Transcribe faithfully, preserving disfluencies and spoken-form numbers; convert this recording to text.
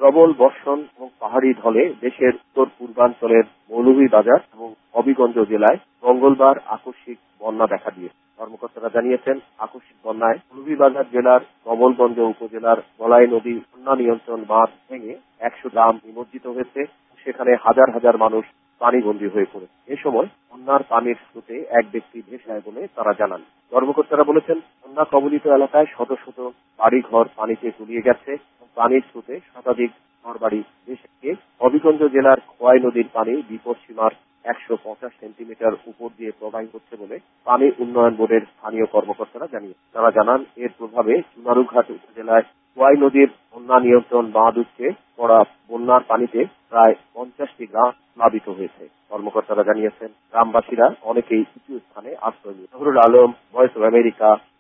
প্রবল বর্ষণ এবং পাহাড়ি ঢলে দেশের উত্তর পূর্বাঞ্চলের মৌলভীবাজার এবং হবিগঞ্জ জেলায় মঙ্গলবার আকস্মিক বন্যা দেখা দিয়েছে। কর্মকর্তারা জানিয়েছেন, আকস্মিক বন্যায় মৌলভীবাজার জেলার কমলগঞ্জ উপজেলার বলাই নদী বন্যা নিয়ন্ত্রণ বাঁধ ভেঙে একশো গ্রাম নিমজ্জিত হয়েছে। সেখানে হাজার হাজার মানুষ পানিবন্দী হয়ে পড়ে। এ সময় বন্যার পানির স্রোতে এক ব্যক্তি ভেসে যায় বলে তারা জানান। কর্মকর্তারা বলেছেন, বন্যা কবলিত এলাকায় শত শত বাড়িঘর পানিতে তলিয়ে গেছে এবং পানির স্রোতে শতাধিক ঘরবাড়ি ভেসে গিয়ে হবিগঞ্জ জেলার খোয়াই নদীর পানি বিপদসীমার একশো পঞ্চাশ সেন্টিমিটার উপর দিয়ে প্রবাহিত হচ্ছে বলে পানি উন্নয়ন বোর্ডের স্থানীয় কর্মকর্তারা জানিয়েছেন। তারা জানান, এর প্রভাবে চুনারুঘাট উপজেলায় খোয়াই নদীর বন্যা নিয়ন্ত্রণ বাঁধ উঠছে পড়া বন্যার পানিতে প্রায় পঞ্চাশটি গ্রাম প্লাবিত হয়েছে। কর্মকর্তারা জানিয়েছেন, গ্রামবাসীরা অনেকেই উঁচু স্থানে আশ্রয় নিয়েছে। Zahurul Alam, voice of America,